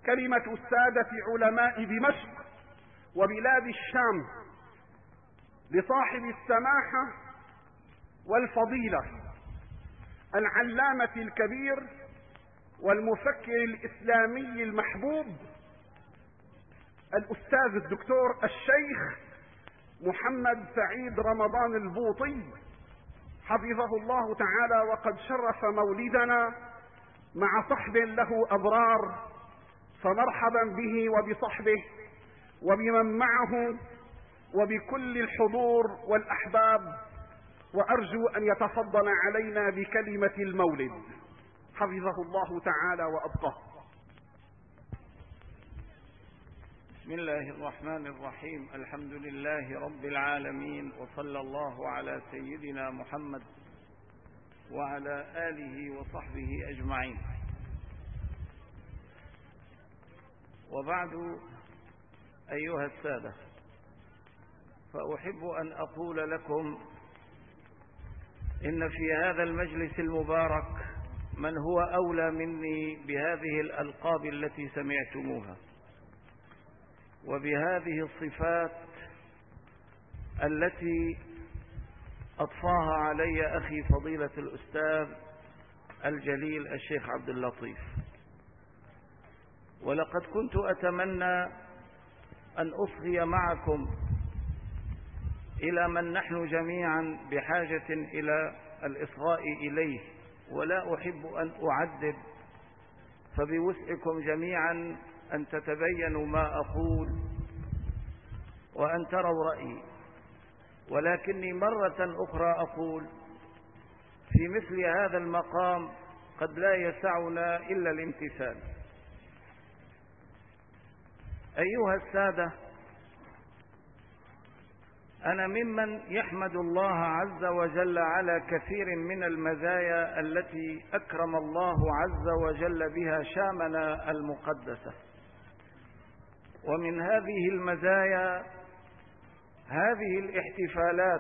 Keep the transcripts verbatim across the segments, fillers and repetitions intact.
كلمة السادة علماء دمشق وبلاد الشام لصاحب السماحة والفضيلة العلامة الكبير والمفكر الإسلامي المحبوب الأستاذ الدكتور الشيخ محمد سعيد رمضان البوطي حفظه الله تعالى، وقد شرف مولدنا مع صحب له أبرار، فمرحبا به وبصحبه وبمن معه وبكل الحضور والأحباب، وأرجو أن يتفضل علينا بكلمة المولد حفظه الله تعالى وأبقاه. بسم الله الرحمن الرحيم. الحمد لله رب العالمين، وصلى الله على سيدنا محمد وعلى آله وصحبه أجمعين. وبعد، أيها السادة، فأحب أن أقول لكم إن في هذا المجلس المبارك من هو أولى مني بهذه الألقاب التي سمعتموها وبهذه الصفات التي أضفاها علي أخي فضيلة الأستاذ الجليل الشيخ عبد اللطيف. ولقد كنت أتمنى أن أصغي معكم إلى من نحن جميعا بحاجة إلى الإصغاء إليه، ولا أحب أن أعدد، فبوسعكم جميعا أن تتبينوا ما أقول وأن تروا رأيي. ولكني مرة أخرى أقول في مثل هذا المقام قد لا يسعنا إلا الامتثال. أيها السادة، أنا ممن يحمد الله عز وجل على كثير من المزايا التي أكرم الله عز وجل بها شامنا المقدسة. ومن هذه المزايا هذه الاحتفالات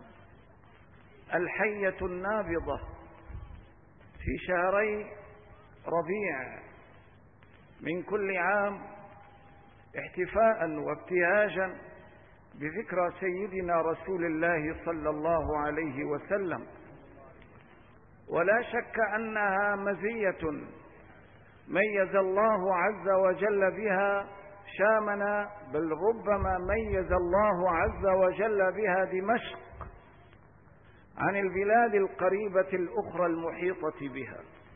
الحية النابضة في شهري ربيع من كل عام، احتفاء وابتهاجا بذكرى سيدنا رسول الله صلى الله عليه وسلم. ولا شك أنها مزية ميز الله عز وجل بها شامنا، بل ربما ميز الله عز وجل بها دمشق عن البلاد القريبة الأخرى المحيطة بها.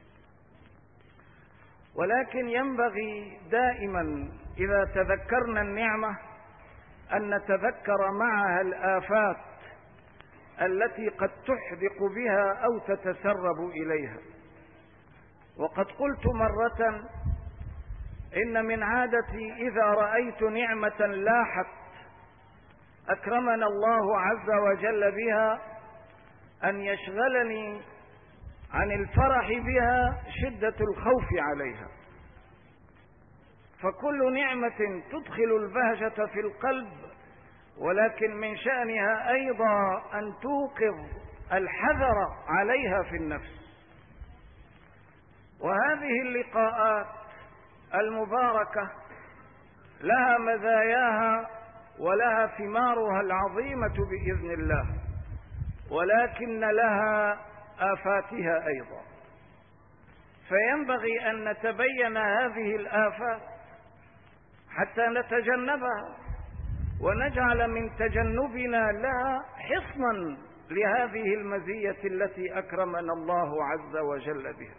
ولكن ينبغي دائما إذا تذكرنا النعمة أن نتذكر معها الآفات التي قد تحدق بها أو تتسرب إليها. وقد قلت مرة إن من عادتي إذا رأيت نعمة لاحت أكرمنا الله عز وجل بها أن يشغلني عن الفرح بها شدة الخوف عليها. فكل نعمة تدخل البهجة في القلب، ولكن من شأنها أيضا أن توقظ الحذر عليها في النفس. وهذه اللقاءات المباركة لها مزاياها ولها ثمارها العظيمة بإذن الله، ولكن لها آفاتها أيضا. فينبغي أن نتبين هذه الآفات حتى نتجنبها ونجعل من تجنبنا لها حصنا لهذه المزية التي أكرمنا الله عز وجل بها.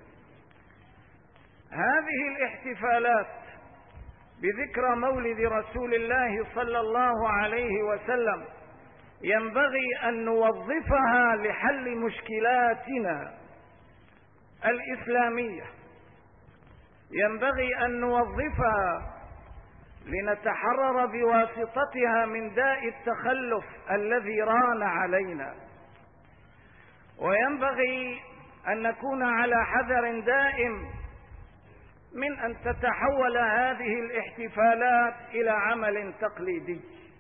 هذه الاحتفالات بذكرى مولد رسول الله صلى الله عليه وسلم ينبغي أن نوظفها لحل مشكلاتنا الإسلامية، ينبغي أن نوظفها لنتحرر بواسطتها من داء التخلف الذي ران علينا، وينبغي أن نكون على حذر دائم من أن تتحول هذه الاحتفالات إلى عمل تقليدي،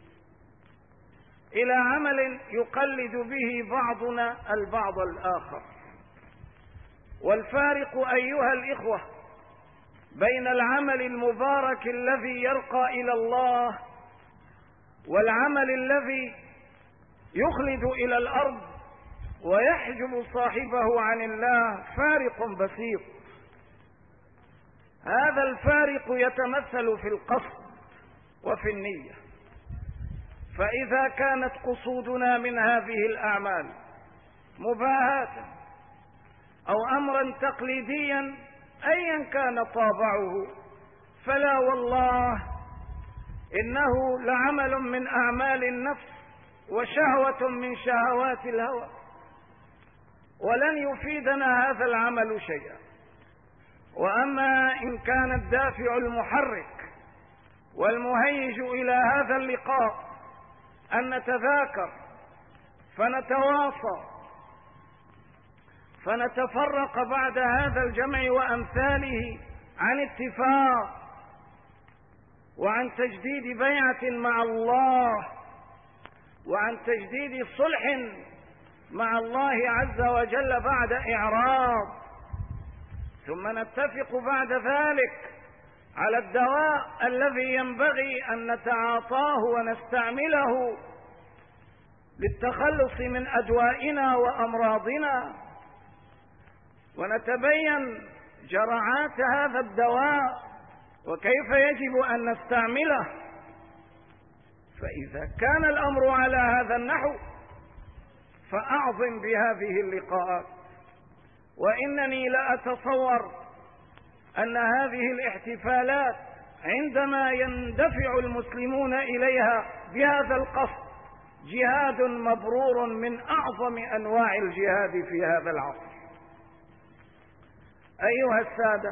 إلى عمل يقلد به بعضنا البعض الآخر. والفارق أيها الإخوة بين العمل المبارك الذي يرقى إلى الله والعمل الذي يخلد إلى الأرض ويحجب صاحبه عن الله فارق بسيط. هذا الفارق يتمثل في القصد وفي النية. فإذا كانت قصودنا من هذه الأعمال مباهاة أو أمرا تقليديا أيا كان طابعه، فلا والله إنه لعمل من أعمال النفس وشهوة من شهوات الهوى، ولن يفيدنا هذا العمل شيئا. وأما إن كان الدافع المحرك والمهيج إلى هذا اللقاء أن نتذاكر فنتواصى فنتفرق بعد هذا الجمع وأمثاله عن اتفاق وعن تجديد بيعة مع الله وعن تجديد صلح مع الله عز وجل بعد إعراض، ثم نتفق بعد ذلك على الدواء الذي ينبغي أن نتعاطاه ونستعمله للتخلص من أدوائنا وأمراضنا، ونتبين جرعات هذا الدواء وكيف يجب أن نستعمله. فإذا كان الأمر على هذا النحو فأعظم بهذه اللقاءات. وإنني لأتصور أن هذه الاحتفالات عندما يندفع المسلمون إليها بهذا القصد جهاد مبرور من أعظم أنواع الجهاد في هذا العصر. أيها السادة،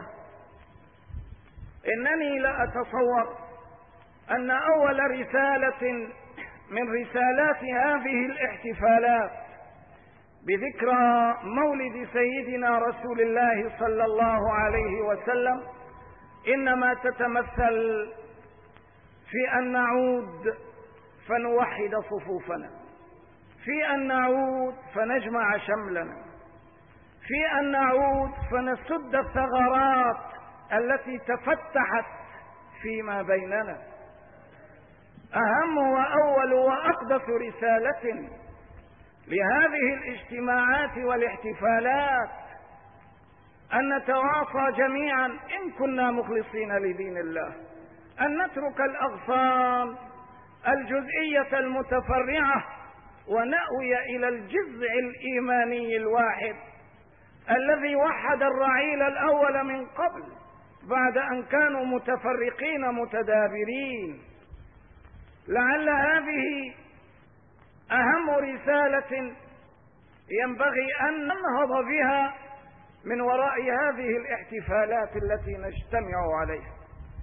إنني لأتصور أن أول رسالة من رسالات هذه الاحتفالات بذكرى مولد سيدنا رسول الله صلى الله عليه وسلم إنما تتمثل في أن نعود فنوحد صفوفنا، في أن نعود فنجمع شملنا، في أن نعود فنسد الثغرات التي تفتحت فيما بيننا. أهم وأول وأقدس رسالة لهذه الاجتماعات والاحتفالات أن نتواصى جميعا إن كنا مخلصين لدين الله، أن نترك الأغصان الجزئية المتفرعة ونأوي إلى الجذع الإيماني الواحد الذي وحد الرعيل الأول من قبل بعد أن كانوا متفرقين متدابرين. لعل هذه أهم رسالة ينبغي أن ننهض بها من وراء هذه الاحتفالات التي نجتمع عليها.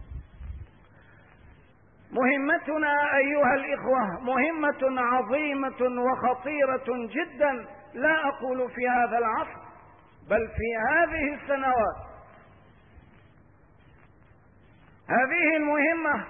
مهمتنا أيها الإخوة مهمة عظيمة وخطيرة جدا، لا أقول في هذا العصر بل في هذه السنوات. هذه المهمة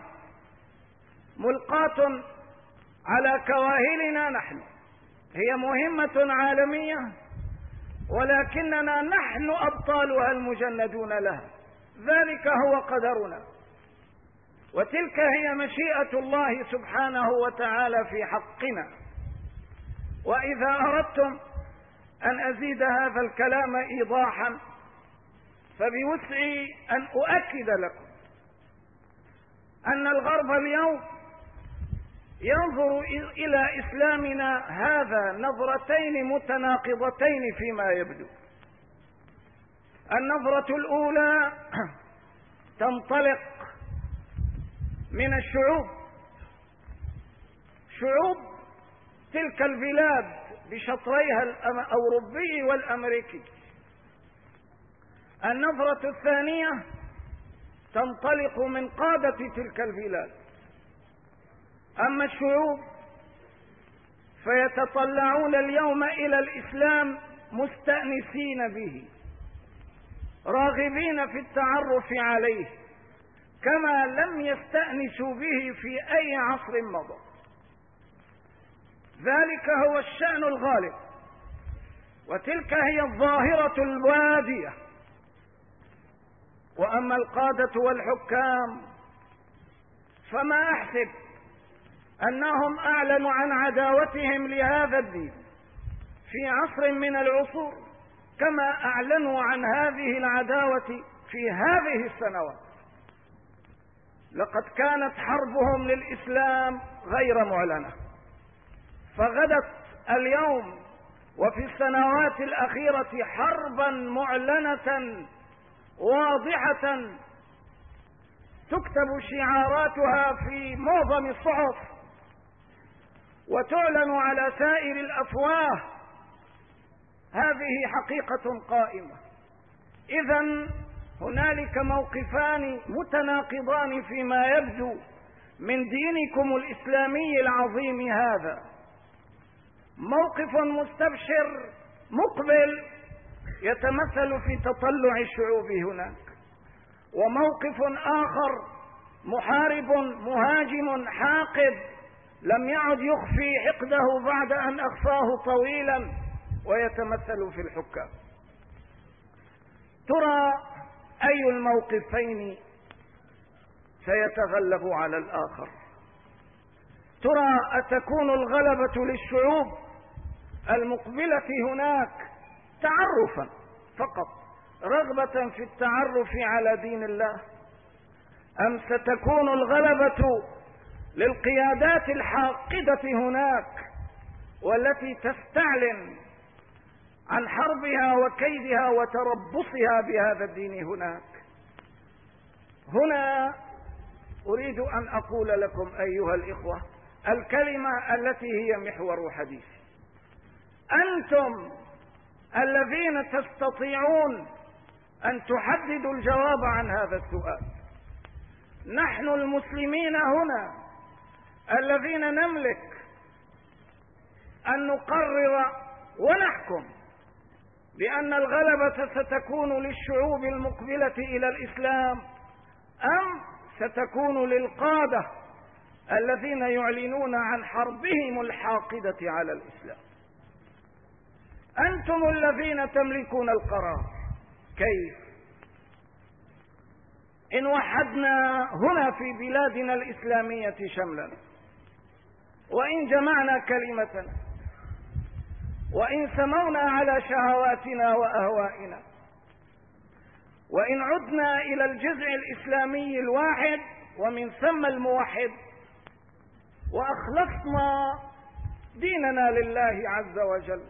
ملقاة على كواهلنا نحن، هي مهمة عالمية ولكننا نحن أبطالها المجندون لها، ذلك هو قدرنا وتلك هي مشيئة الله سبحانه وتعالى في حقنا. وإذا أردتم أن أزيد هذا الكلام إيضاحا فبوسعي أن أؤكد لكم أن الغرب اليوم ينظر إلى إسلامنا هذا نظرتين متناقضتين فيما يبدو. النظرة الأولى تنطلق من الشعوب، شعوب تلك البلاد بشطريها الأوروبي والأمريكي. النظرة الثانية تنطلق من قادة تلك البلاد. أما الشعوب فيتطلعون اليوم إلى الإسلام مستأنسين به، راغبين في التعرف عليه كما لم يستأنسوا به في أي عصر مضى. ذلك هو الشأن الغالب، وتلك هي الظاهرة الوادية. وأما القادة والحكام فما أحسب أنهم أعلنوا عن عداوتهم لهذا الدين في عصر من العصور كما أعلنوا عن هذه العداوة في هذه السنوات. لقد كانت حربهم للإسلام غير معلنة، فغدت اليوم وفي السنوات الأخيرة حربا معلنة واضحة تكتب شعاراتها في معظم الصحف وتعلن على سائر الأفواه. هذه حقيقة قائمة. إذن هنالك موقفان متناقضان فيما يبدو من دينكم الإسلامي العظيم هذا. موقف مستبشر مقبل يتمثل في تطلع الشعوب هناك، وموقف آخر محارب مهاجم حاقد لم يعد يخفي حقده بعد أن أخفاه طويلا ويتمثل في الحكام. ترى أي الموقفين سيتغلب على الآخر؟ ترى أتكون الغلبة للشعوب المقبلة هناك تعرفا فقط، رغبة في التعرف على دين الله، أم ستكون الغلبة للقيادات الحاقدة هناك والتي تستعلن عن حربها وكيدها وتربصها بهذا الدين هناك؟ هنا أريد أن أقول لكم أيها الإخوة الكلمة التي هي محور حديثي. أنتم الذين تستطيعون أن تحددوا الجواب عن هذا السؤال. نحن المسلمين هنا الذين نملك أن نقرر ونحكم بأن الغلبة ستكون للشعوب المقبلة إلى الإسلام أم ستكون للقادة الذين يعلنون عن حربهم الحاقدة على الإسلام. أنتم الذين تملكون القرار. كيف؟ إن وحدنا هنا في بلادنا الإسلامية شملنا، وإن جمعنا كلمتنا، وإن سمونا على شهواتنا وأهوائنا، وإن عدنا إلى الجذع الإسلامي الواحد ومن ثم الموحد، وأخلصنا ديننا لله عز وجل،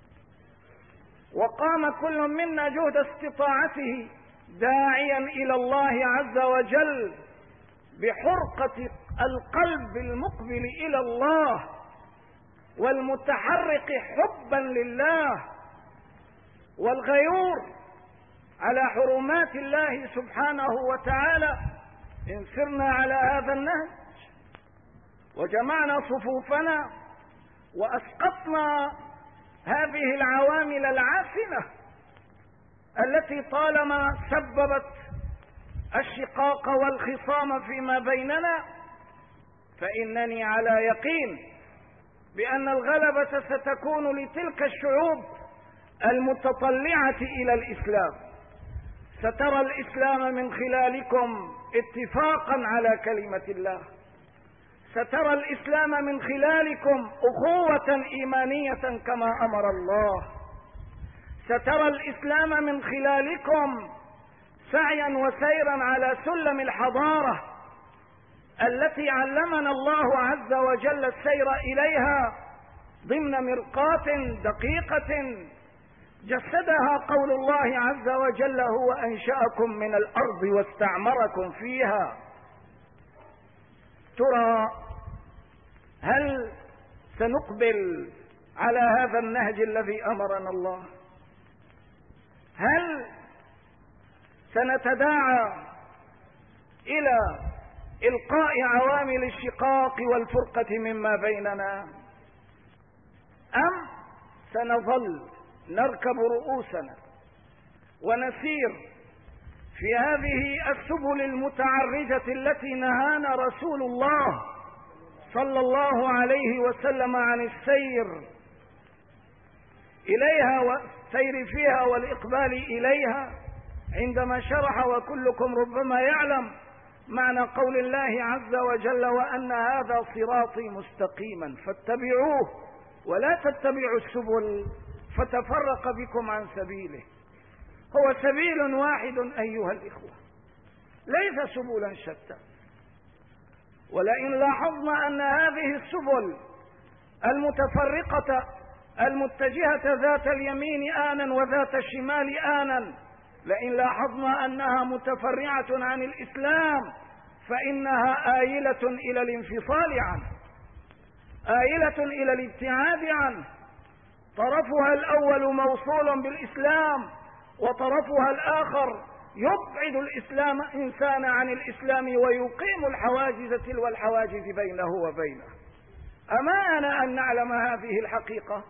وقام كل منا جهد استطاعته داعيا إلى الله عز وجل بحرقة القلب المقبل إلى الله والمتحرق حبا لله والغيور على حرمات الله سبحانه وتعالى. إن سرنا على هذا النهج وجمعنا صفوفنا وأسقطنا هذه العوامل العافنة التي طالما سببت الشقاق والخصام فيما بيننا، فإنني على يقين بأن الغلبة ستكون لتلك الشعوب المتطلعة إلى الإسلام. سترى الإسلام من خلالكم اتفاقا على كلمة الله، سترى الإسلام من خلالكم أخوة إيمانية كما أمر الله، سترى الإسلام من خلالكم سعيا وسيرا على سلم الحضارة التي علمنا الله عز وجل السير إليها ضمن مرقاة دقيقة جسدها قول الله عز وجل: هو أنشأكم من الأرض واستعمركم فيها. ترى هل سنقبل على هذا النهج الذي أمرنا الله؟ هل سنتداعى إلى إلقاء عوامل الشقاق والفرقة مما بيننا، أم سنظل نركب رؤوسنا ونسير في هذه السبل المتعرجة التي نهانا رسول الله صلى الله عليه وسلم عن السير إليها والسير فيها والإقبال إليها؟ عندما شرح وكلكم ربما يعلم معنى قول الله عز وجل: وأن هذا صراطي مستقيما فاتبعوه ولا تتبعوا السبل فتفرق بكم عن سبيله. هو سبيل واحد أيها الإخوة، ليس سبلا شتى. ولئن لاحظنا أن هذه السبل المتفرقة المتجهة ذات اليمين آنا وذات الشمال آنا، لئن لاحظنا أنها متفرعة عن الإسلام فإنها آيلة إلى الانفصال عنه، آيلة إلى الابتعاد عنه. طرفها الأول موصول بالإسلام وطرفها الآخر يبعد الإسلام إنسان عن الإسلام ويقيم الحواجز تلو الحواجز بينه وبينه. أما أنا أن نعلم هذه الحقيقة؟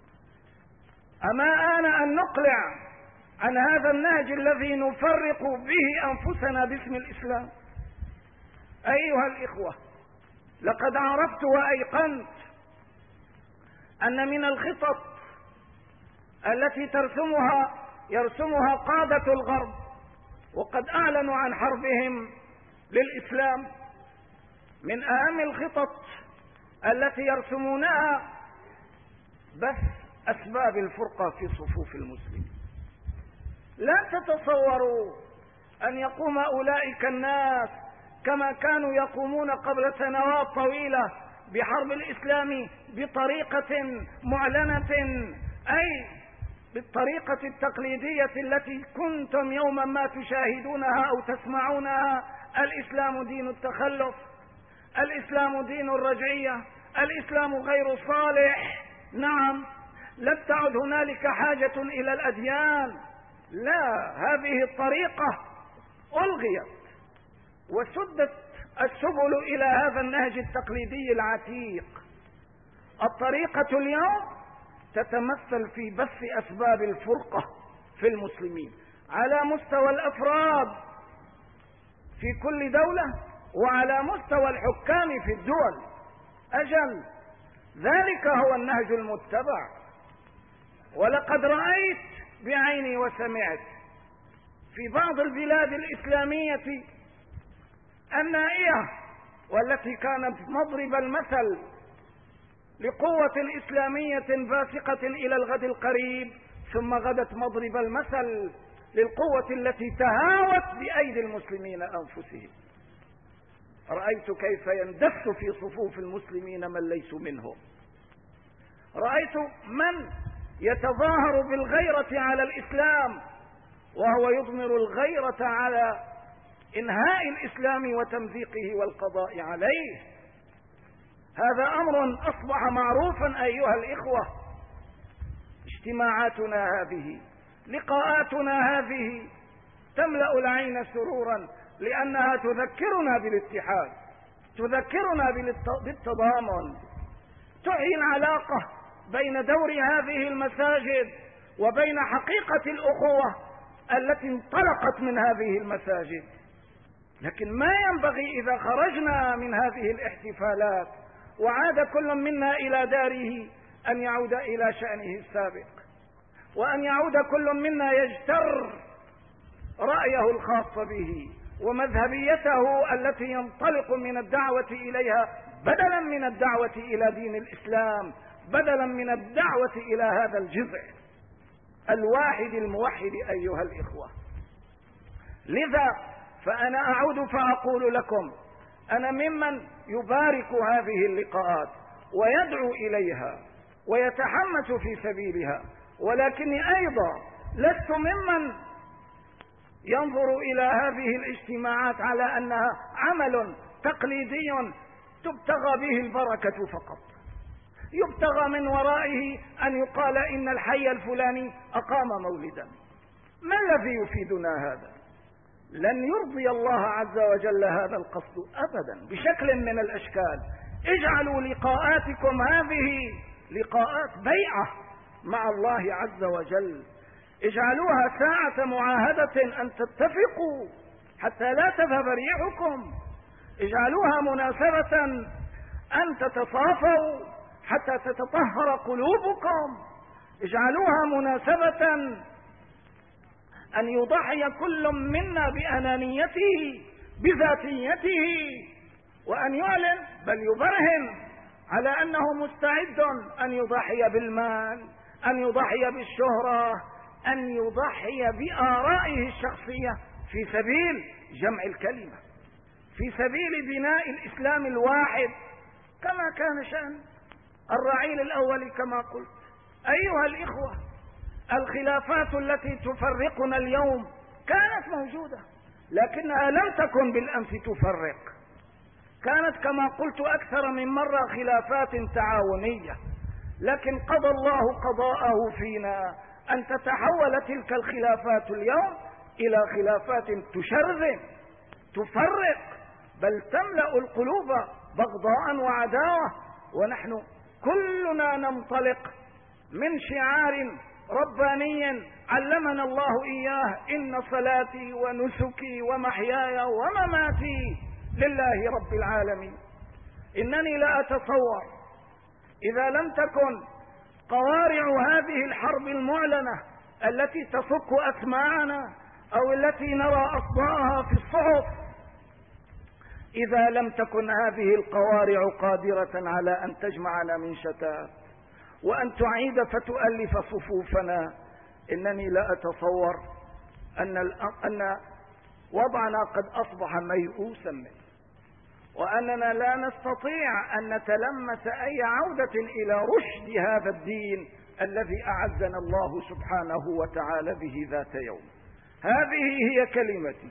أما أنا أن نقلع عن هذا النهج الذي نفرق به أنفسنا باسم الإسلام؟ أيها الإخوة، لقد عرفت وأيقنت أن من الخطط التي ترسمها يرسمها قادة الغرب، وقد أعلنوا عن حربهم للإسلام، من أهم الخطط التي يرسمونها بث أسباب الفرقة في صفوف المسلمين. لا تتصوروا أن يقوم أولئك الناس كما كانوا يقومون قبل سنوات طويلة بحرب الإسلام بطريقة معلنة، أي بالطريقة التقليدية التي كنتم يوما ما تشاهدونها أو تسمعونها: الإسلام دين التخلف، الإسلام دين الرجعية، الإسلام غير صالح. نعم، لم تعد هنالك حاجة إلى الأديان، لا، هذه الطريقة ألغيت وسدت السبل إلى هذا النهج التقليدي العتيق. الطريقة اليوم تتمثل في بث أسباب الفرقة في المسلمين على مستوى الأفراد في كل دولة وعلى مستوى الحكام في الدول. أجل، ذلك هو النهج المتبع. ولقد رأيت بعيني وسمعت في بعض البلاد الإسلامية النائية، والتي كانت مضرب المثل لقوة إسلامية باسقة إلى الغد القريب، ثم غدت مضرب المثل للقوة التي تهاوت بأيدي المسلمين أنفسهم. رأيت كيف يندس في صفوف المسلمين من ليسوا منهم. رأيت من يتظاهر بالغيرة على الإسلام وهو يضمر الغيرة على إنهاء الإسلام وتمزيقه والقضاء عليه. هذا أمر أصبح معروفا أيها الإخوة. اجتماعاتنا هذه، لقاءاتنا هذه تملأ العين سرورا، لأنها تذكرنا بالاتحاد، تذكرنا بالتضامن، تعي العلاقة بين دور هذه المساجد وبين حقيقة الأخوة التي انطلقت من هذه المساجد. لكن ما ينبغي إذا خرجنا من هذه الاحتفالات وعاد كل منا إلى داره أن يعود إلى شأنه السابق، وأن يعود كل منا يجتر رأيه الخاص به ومذهبيته التي ينطلق من الدعوة إليها، بدلا من الدعوة إلى دين الإسلام، بدلا من الدعوة إلى هذا الجذع الواحد الموحد أيها الإخوة. لذا فأنا أعود فأقول لكم: أنا ممن يبارك هذه اللقاءات ويدعو إليها ويتحمس في سبيلها، ولكني أيضا لست ممن ينظر إلى هذه الاجتماعات على أنها عمل تقليدي تبتغى به البركة فقط، يبتغى من ورائه أن يقال إن الحي الفلاني أقام مولدا. ما الذي يفيدنا هذا؟ لن يرضي الله عز وجل هذا القصد أبدا بشكل من الأشكال. اجعلوا لقاءاتكم هذه لقاءات بيعة مع الله عز وجل، اجعلوها ساعة معاهدة أن تتفقوا حتى لا تذهب ريحكم، اجعلوها مناسبة أن تتصافوا حتى تتطهر قلوبكم، اجعلوها مناسبة أن يضحي كل منا بأنانيته بذاتيته، وأن يعلن بل يبرهن على أنه مستعد أن يضحي بالمال، أن يضحي بالشهرة، أن يضحي بآرائه الشخصية في سبيل جمع الكلمة، في سبيل بناء الإسلام الواحد، كما كان شأن الرعيل الأول. كما قلت أيها الإخوة، الخلافات التي تفرقنا اليوم كانت موجودة، لكنها لم تكن بالأمس تفرق، كانت كما قلت أكثر من مرة خلافات تعاونية، لكن قضى الله قضاءه فينا أن تتحول تلك الخلافات اليوم إلى خلافات تشرذم تفرق، بل تملأ القلوب بغضاء وعداوة، ونحن كلنا ننطلق من شعار رباني علمنا الله إياه: إن صلاتي ونسكي ومحياي ومماتي لله رب العالمين. إنني لا أتصور إذا لم تكن قوارع هذه الحرب المعلنة التي تصك أسماعنا أو التي نرى أصداءها في الصحف، إذا لم تكن هذه القوارع قادرة على أن تجمعنا من شتات وأن تعيد فتؤلف صفوفنا، إنني لا أتصور أن أن وضعنا قد أصبح ميؤوسا منه، وأننا لا نستطيع أن نتلمس أي عودة إلى رشد هذا الدين الذي أعزنا الله سبحانه وتعالى به ذات يوم. هذه هي كلمتي.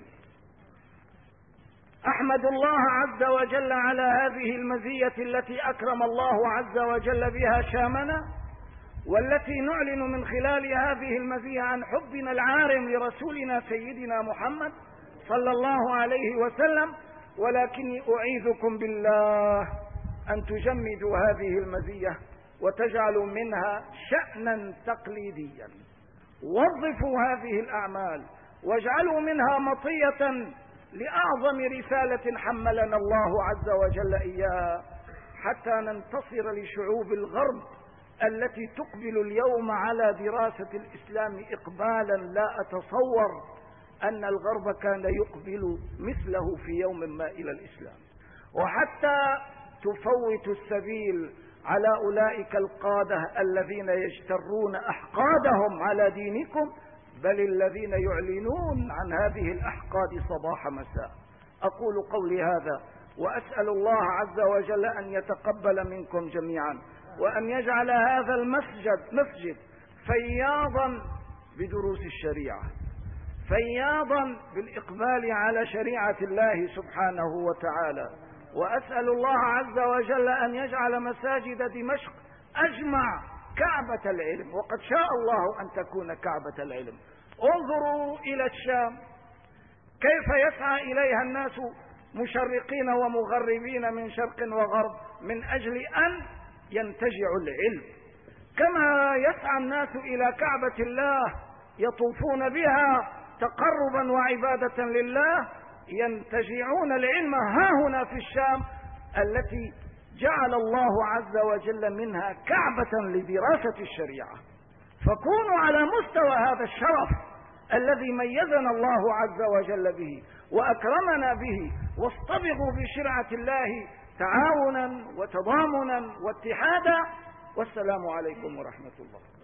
أحمد الله عز وجل على هذه المزية التي أكرم الله عز وجل بها شامنا، والتي نعلن من خلال هذه المزية عن حبنا العارم لرسولنا سيدنا محمد صلى الله عليه وسلم. ولكني أعيذكم بالله أن تجمدوا هذه المزية وتجعلوا منها شأنا تقليديا. وظفوا هذه الأعمال واجعلوا منها مطية لأعظم رسالة حملنا الله عز وجل إياها، حتى ننتصر لشعوب الغرب التي تقبل اليوم على دراسة الإسلام إقبالا لا أتصور أن الغرب كان يقبل مثله في يوم ما إلى الإسلام، وحتى تفوت السبيل على أولئك القادة الذين يجترون أحقادهم على دينكم، بل الذين يعلنون عن هذه الأحقاد صباح مساء. أقول قولي هذا وأسأل الله عز وجل أن يتقبل منكم جميعا، وأن يجعل هذا المسجد مسجد فياضا بدروس الشريعة، فياضا بالإقبال على شريعة الله سبحانه وتعالى. وأسأل الله عز وجل أن يجعل مساجد دمشق أجمع كعبة العلم، وقد شاء الله أن تكون كعبة العلم. انظروا إلى الشام كيف يسعى إليها الناس مشرقين ومغربين من شرق وغرب من أجل أن ينتجعوا العلم، كما يسعى الناس إلى كعبة الله يطوفون بها تقربا وعبادة لله، ينتجعون العلم ها هنا في الشام التي جعل الله عز وجل منها كعبة لدراسة الشريعة. فكونوا على مستوى هذا الشرف الذي ميزنا الله عز وجل به وأكرمنا به، واصطبغوا بشرعة الله تعاونا وتضامنا واتحادا. والسلام عليكم ورحمة الله.